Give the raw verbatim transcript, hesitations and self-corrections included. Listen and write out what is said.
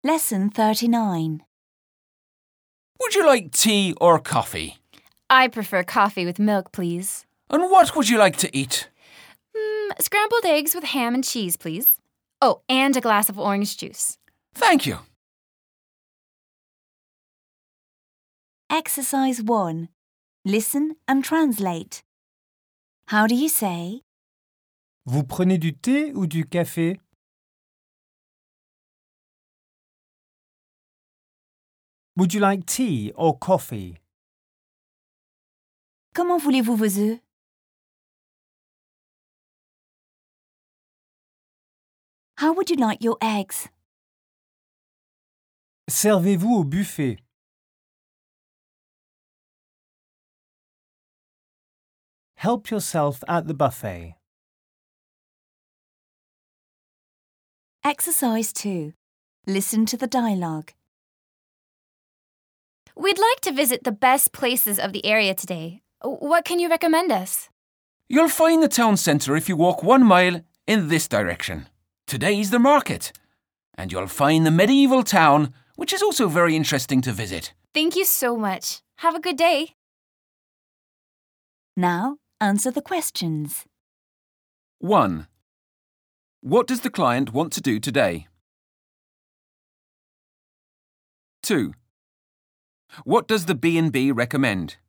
Lesson thirty-nine. Would you like tea or coffee? I prefer coffee with milk, please. And what would you like to eat? Mm, scrambled eggs with ham and cheese, please. Oh, and a glass of orange juice. Thank you. Exercise one. Listen and translate. How do you say, Vous prenez du thé ou du café? Would you like tea or coffee? comment voulez-vous vos œufs? How would you like your eggs? Servez-vous au buffet? Help yourself at the buffet. Exercise two. Listen to the dialogue. We'd like to visit the best places of the area today. What can you recommend us? You'll find the town centre if you walk one mile in this direction. Today's the market. And you'll find the medieval town, which is also very interesting to visit. Thank you so much. Have a good day. Now, answer the questions. one. What does the client want to do today? two. What does the B and B recommend?